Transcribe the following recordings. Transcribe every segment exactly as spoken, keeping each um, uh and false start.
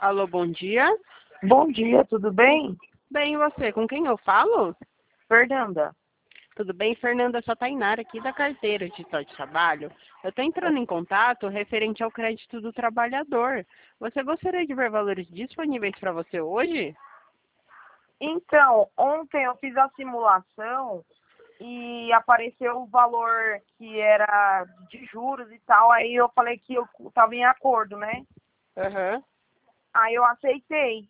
Alô, bom dia. Bom dia, tudo bem? Bem, e você? Com quem eu falo? Fernanda. Tudo bem, Fernanda? Só Tainara aqui da carteira de de trabalho. Eu estou entrando em contato referente ao crédito do trabalhador. Você gostaria de ver valores disponíveis para você hoje? Então, ontem eu fiz a simulação e apareceu o valor que era de juros e tal, aí eu falei que eu estava em acordo, né? Aham. Aí eu aceitei.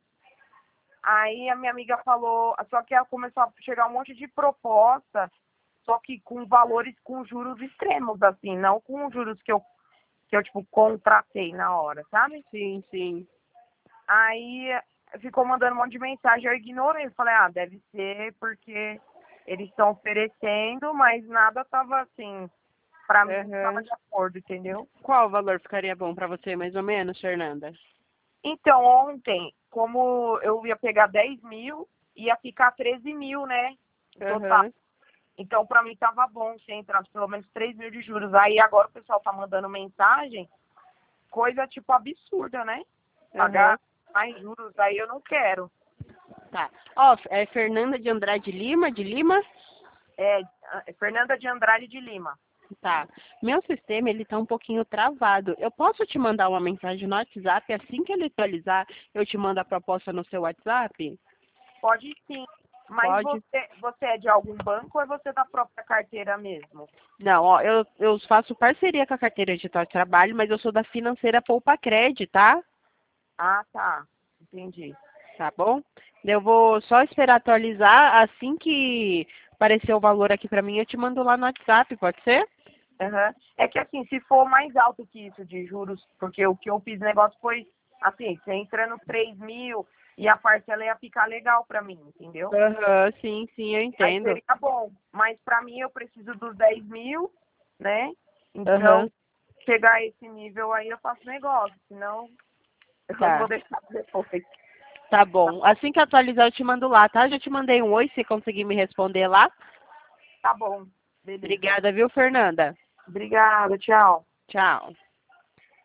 Aí a minha amiga falou, só que ela começou a chegar um monte de proposta, só que com valores com juros extremos, assim, não com juros que eu, que eu tipo, contratei na hora, sabe? Sim, sim. Aí ficou mandando um monte de mensagem, eu ignorei. Falei, ah, deve ser porque eles estão oferecendo, mas nada tava assim, pra mim não tava Aham. de acordo, entendeu? Qual valor ficaria bom para você, mais ou menos, Fernanda? Então, ontem, como eu ia pegar dez mil, ia ficar treze mil, né? No total. Aham. Então, pra mim tava bom se entrasse pelo menos três mil de juros. Aí agora o pessoal tá mandando mensagem, coisa tipo absurda, né? Aham. Pagar mais juros, aí eu não quero. Tá. Ó, é Fernanda de Andrade Lima, de Lima? É, é Fernanda de Andrade de Lima. Tá. Meu sistema, ele tá um pouquinho travado. Eu posso te mandar uma mensagem no WhatsApp, assim que ele atualizar, eu te mando a proposta no seu WhatsApp? Pode sim. Mas Pode? você, você é de algum banco ou é você da própria carteira mesmo? Não, ó, eu, eu faço parceria com a carteira de trabalho, mas eu sou da financeira Poupa Cred, tá? Ah, tá. Entendi. Tá bom? Eu vou só esperar atualizar, assim que aparecer o valor aqui pra mim, eu te mando lá no WhatsApp, pode ser? Aham. É que assim, se for mais alto que isso de juros, porque o que eu fiz negócio foi assim, você entrando três mil e a parcela ia ficar legal pra mim, entendeu? Aham, sim, sim, eu Aí entendo. seria bom. Mas pra mim eu preciso dos dez mil, né? Então, Aham, chegar a esse nível aí eu faço negócio, senão eu tá. vou deixar pra depois. Tá bom. Assim que atualizar, eu te mando lá, tá? Já te mandei um oi, se conseguir me responder lá. Tá bom, beleza. Obrigada, viu, Fernanda? Obrigada, tchau. Tchau.